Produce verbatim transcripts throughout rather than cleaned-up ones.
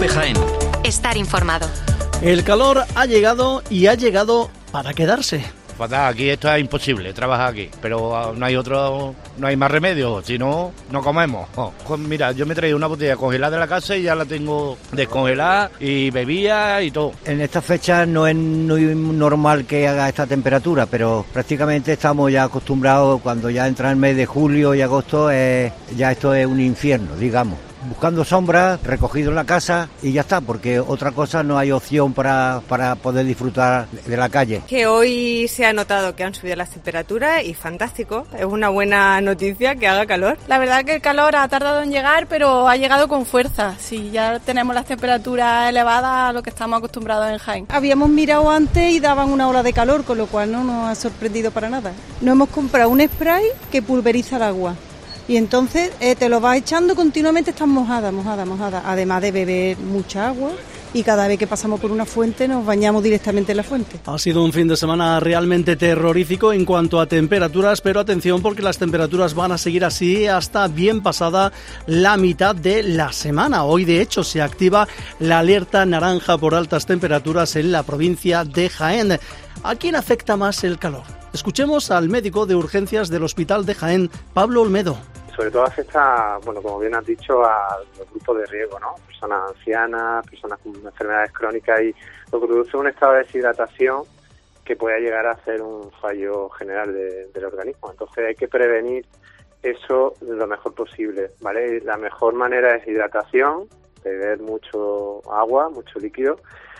COPE Jaén. Estar informado. El calor ha llegado y ha llegado para quedarse. Fatal, aquí esto es imposible, trabajar aquí, pero no hay otro, no hay más remedio, si no, no comemos. Oh, mira, yo me he traído una botella congelada de la casa y ya la tengo descongelada y bebía y todo. En estas fechas no es muy normal que haga esta temperatura, pero prácticamente estamos ya acostumbrados, cuando ya entra el mes de julio y agosto, eh, ya esto es un infierno, digamos. Buscando sombra, recogido en la casa y ya está, porque otra cosa no hay opción para, para poder disfrutar de la calle. Que hoy se ha notado que han subido las temperaturas y fantástico, es una buena noticia que haga calor. La verdad que el calor ha tardado en llegar, pero ha llegado con fuerza. Sí, ya tenemos las temperaturas elevadas a lo que estamos acostumbrados en Jaén. Habíamos mirado antes y daban una ola de calor, con lo cual no nos ha sorprendido para nada. Nos hemos comprado un spray que pulveriza el agua. Y entonces eh, te lo vas echando continuamente, estás mojada, mojada, mojada, además de beber mucha agua y cada vez que pasamos por una fuente nos bañamos directamente en la fuente. Ha sido un fin de semana realmente terrorífico en cuanto a temperaturas, pero atención porque las temperaturas van a seguir así hasta bien pasada la mitad de la semana. Hoy de hecho se activa la alerta naranja por altas temperaturas en la provincia de Jaén. ¿A quién afecta más el calor? Escuchemos al médico de urgencias del Hospital de Jaén, Pablo Olmedo. Sobre todo afecta, bueno, como bien has dicho, a los grupos de riesgo, ¿no? Personas ancianas, personas con enfermedades crónicas, y lo que produce un estado de deshidratación que puede llegar a ser un fallo general de, del organismo. Entonces hay que prevenir eso lo mejor posible, ¿vale? La mejor manera es hidratación, beber mucho agua, mucho líquido,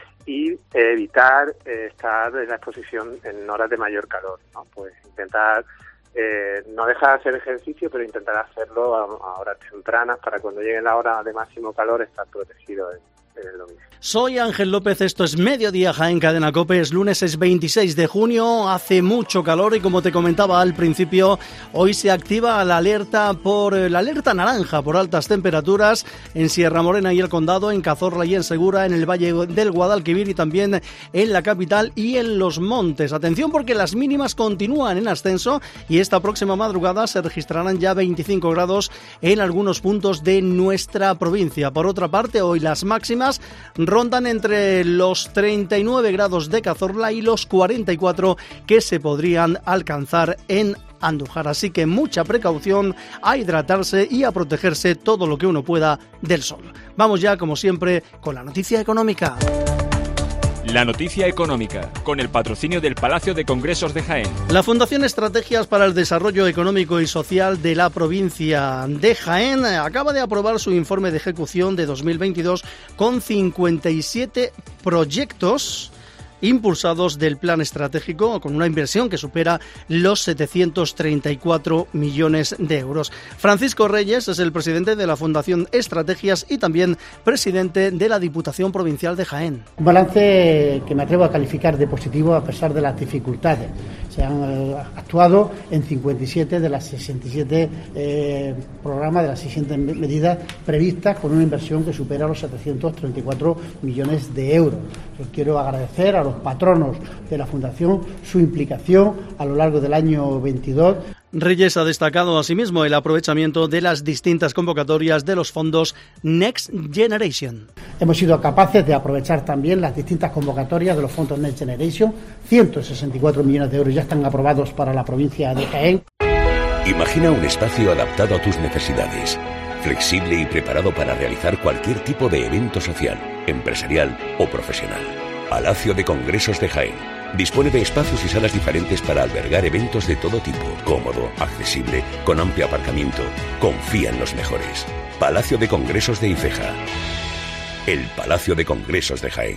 y evitar eh, estar en la exposición en horas de mayor calor, ¿no? Pues intentar eh, no dejar de hacer ejercicio, pero intentar hacerlo a, a horas tempranas para cuando llegue la hora de máximo calor estar protegido en, en el domingo. Soy Ángel López, esto es Mediodía Jaén Cadena COPE, es lunes, es veintiséis de junio, hace mucho calor y como te comentaba al principio, hoy se activa la alerta por la alerta naranja por altas temperaturas en Sierra Morena y el Condado, en Cazorla y en Segura, en el Valle del Guadalquivir y también en la capital y en los montes. Atención porque las mínimas continúan en ascenso y esta próxima madrugada se registrarán ya veinticinco grados en algunos puntos de nuestra provincia. Por otra parte, hoy las máximas rondan entre los treinta y nueve grados de Cazorla y los cuarenta y cuatro que se podrían alcanzar en Andújar. Así que mucha precaución, a hidratarse y a protegerse todo lo que uno pueda del sol. Vamos ya, como siempre, con la noticia económica. La noticia económica, con el patrocinio del Palacio de Congresos de Jaén. La Fundación Estrategias para el Desarrollo Económico y Social de la provincia de Jaén acaba de aprobar su informe de ejecución de dos mil veintidós con cincuenta y siete proyectos impulsados del plan estratégico, con una inversión que supera los setecientos treinta y cuatro millones de euros. Francisco Reyes es el presidente de la Fundación Estrategias y también presidente de la Diputación Provincial de Jaén. Un balance que me atrevo a calificar de positivo a pesar de las dificultades. Se han eh, actuado en cincuenta y siete de las sesenta y siete eh, programas, de las sesenta medidas previstas, con una inversión que supera los setecientos treinta y cuatro millones de euros. Yo quiero agradecer a los patronos de la Fundación su implicación a lo largo del año veintidós. Reyes ha destacado asimismo el aprovechamiento de las distintas convocatorias de los fondos Next Generation. Hemos sido capaces de aprovechar también las distintas convocatorias de los fondos Next Generation. ciento sesenta y cuatro millones de euros ya están aprobados para la provincia de Jaén. Imagina un espacio adaptado a tus necesidades, flexible y preparado para realizar cualquier tipo de evento social, empresarial o profesional. Palacio de Congresos de Jaén. Dispone de espacios y salas diferentes para albergar eventos de todo tipo. Cómodo, accesible, con amplio aparcamiento. Confía en los mejores. Palacio de Congresos de Ifeja. El Palacio de Congresos de Jaén.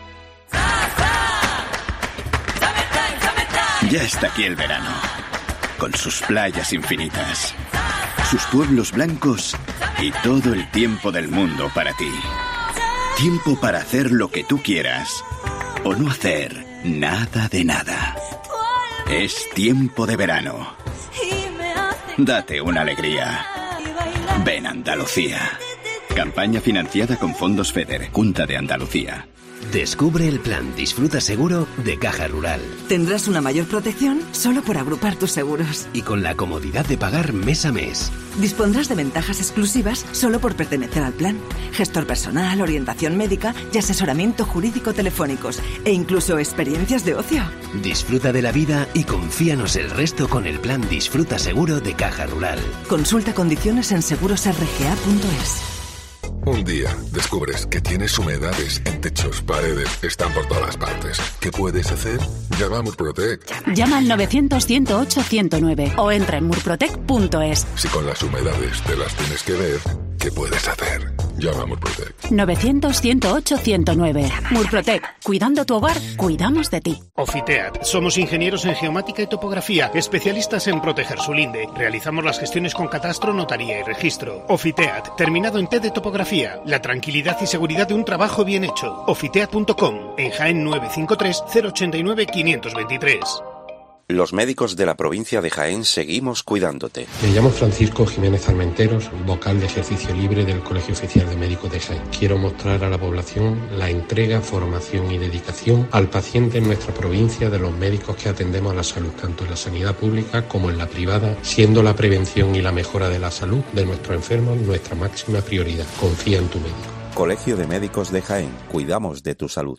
Ya está aquí el verano, con sus playas infinitas, sus pueblos blancos y todo el tiempo del mundo para ti. Tiempo para hacer lo que tú quieras o no hacer nada de nada. Es tiempo de verano. Date una alegría. Ven Andalucía. Campaña financiada con fondos FEDER, Junta de Andalucía. Descubre el plan Disfruta Seguro de Caja Rural. Tendrás una mayor protección solo por agrupar tus seguros. Y con la comodidad de pagar mes a mes. Dispondrás de ventajas exclusivas solo por pertenecer al plan. Gestor personal, orientación médica y asesoramiento jurídico telefónicos. E incluso experiencias de ocio. Disfruta de la vida y confíanos el resto con el plan Disfruta Seguro de Caja Rural. Consulta condiciones en seguros r g a punto es. Un día descubres que tienes humedades en techos, paredes, están por todas partes. ¿Qué puedes hacer? Llama a Murprotec. Llama al novecientos, ciento ocho, ciento nueve o entra en murprotec punto es. Si con las humedades te las tienes que ver, ¿qué puedes hacer? Llama a Murprotec. novecientos, ciento ocho, ciento nueve. Murprotec. Cuidando tu hogar, cuidamos de ti. Ofiteat. Somos ingenieros en geomática y topografía, especialistas en proteger su linde. Realizamos las gestiones con catastro, notaría y registro. Ofiteat. Terminado en T de topografía. La tranquilidad y seguridad de un trabajo bien hecho. Ofiteat punto com. En Jaén nueve cinco tres, cero ocho nueve, quinientos veintitrés. Los médicos de la provincia de Jaén seguimos cuidándote. Me llamo Francisco Jiménez Armenteros, vocal de ejercicio libre del Colegio Oficial de Médicos de Jaén. Quiero mostrar a la población la entrega, formación y dedicación al paciente en nuestra provincia de los médicos que atendemos a la salud, tanto en la sanidad pública como en la privada, siendo la prevención y la mejora de la salud de nuestros enfermos nuestra máxima prioridad. Confía en tu médico. Colegio de Médicos de Jaén. Cuidamos de tu salud.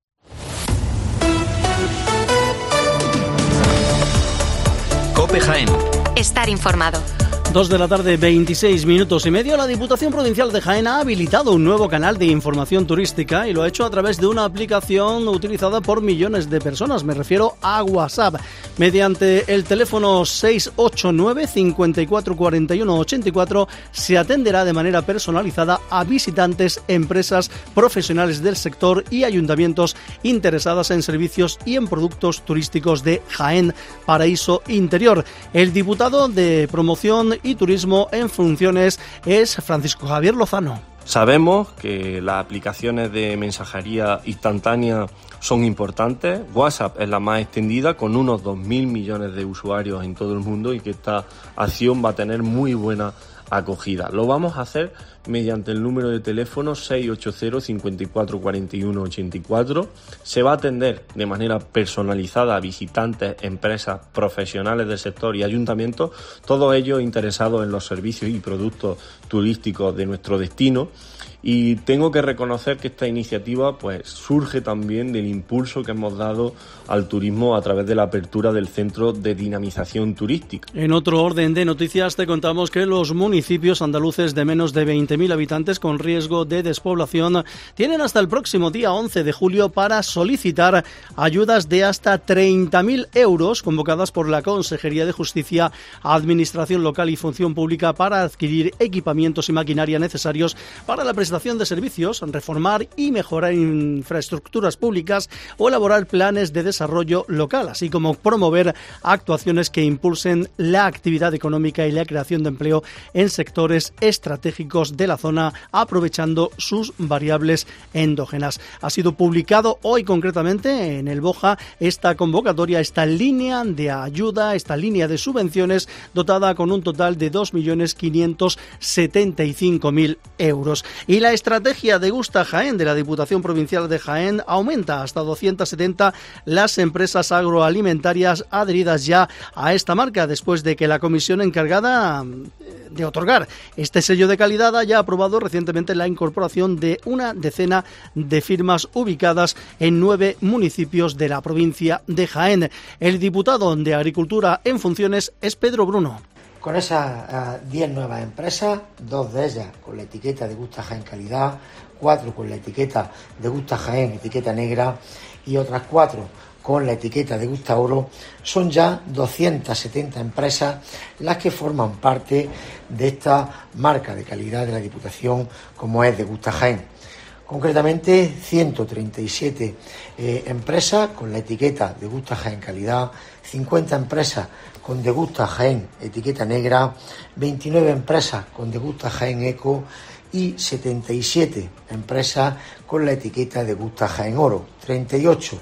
COPE Jaén. Estar informado. Dos de la tarde, veintiséis minutos y medio. La Diputación Provincial de Jaén ha habilitado un nuevo canal de información turística y lo ha hecho a través de una aplicación utilizada por millones de personas. Me refiero a WhatsApp. Mediante el teléfono seis ocho nueve, cinco cuatro cuatro uno, ocho cuatro se atenderá de manera personalizada a visitantes, empresas, profesionales del sector y ayuntamientos interesadas en servicios y en productos turísticos de Jaén, Paraíso Interior. El diputado de Promoción y Turismo en funciones es Francisco Javier Lozano. Sabemos que las aplicaciones de mensajería instantánea son importantes. WhatsApp es la más extendida, con unos dos mil millones de usuarios en todo el mundo, y que esta acción va a tener muy buena acogida. Lo vamos a hacer mediante el número de teléfono seis ocho cero, cinco cuatro cuatro uno, ocho cuatro. Se va a atender de manera personalizada a visitantes, empresas, profesionales del sector y ayuntamientos, todos ellos interesados en los servicios y productos turísticos de nuestro destino. Y tengo que reconocer que esta iniciativa pues surge también del impulso que hemos dado al turismo a través de la apertura del Centro de Dinamización Turística. En otro orden de noticias te contamos que los municipios andaluces de menos de veinte mil habitantes con riesgo de despoblación tienen hasta el próximo día once de julio para solicitar ayudas de hasta treinta mil euros convocadas por la Consejería de Justicia, Administración Local y Función Pública para adquirir equipamientos y maquinaria necesarios para la prestación de servicios, reformar y mejorar infraestructuras públicas o elaborar planes de desarrollo local, así como promover actuaciones que impulsen la actividad económica y la creación de empleo en sectores estratégicos de la zona, aprovechando sus variables endógenas. Ha sido publicado hoy concretamente en el BOJA esta convocatoria, esta línea de ayuda, esta línea de subvenciones dotada con un total de dos millones quinientos setenta y cinco mil euros. Y la estrategia de Gusta Jaén de la Diputación Provincial de Jaén aumenta hasta doscientas setenta las empresas agroalimentarias adheridas ya a esta marca, después de que la comisión encargada de otorgar este sello de calidad haya aprobado recientemente la incorporación de una decena de firmas ubicadas en nueve municipios de la provincia de Jaén. El diputado de Agricultura en funciones es Pedro Bruno. Con esas diez uh, nuevas empresas, dos de ellas con la etiqueta de Gusta Jaén Calidad, cuatro con la etiqueta de Gusta Jaén Etiqueta Negra y otras cuatro con la etiqueta de Gusta Oro, son ya doscientas setenta empresas las que forman parte de esta marca de calidad de la Diputación, como es de Gusta Jaén. Concretamente, ciento treinta y siete eh, empresas con la etiqueta de Gusta Jaén Calidad, cincuenta empresas con de Gusta Jaén Etiqueta Negra, veintinueve empresas con de Gusta Jaén Eco y setenta y siete empresas con la etiqueta de Gusta Jaén Oro, treinta y ocho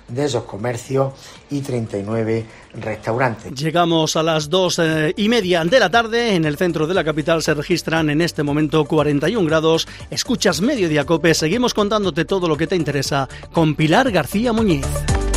de esos comercios y treinta y nueve restaurantes. Llegamos a las dos eh, y media de la tarde. En el centro de la capital se registran en este momento cuarenta y un grados. Escuchas Mediodía Cope. Seguimos contándote todo lo que te interesa con Pilar García Muñiz.